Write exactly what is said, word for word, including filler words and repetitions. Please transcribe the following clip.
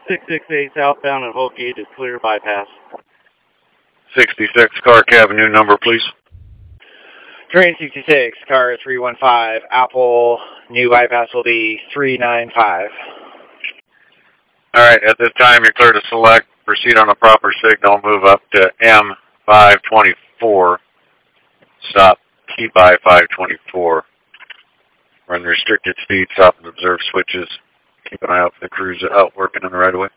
six six eight southbound and whole gate is clear bypass. sixty-six Clark Avenue, number please. Train sixty-six, car three one five, Apple, new bypass will be three nine five. All right, at this time you're clear to select, proceed on a proper signal, move up to M five twenty-four, stop T by five twenty-four. Run restricted speed, stop and observe switches. Keep an eye out for the crews out working on the right of way.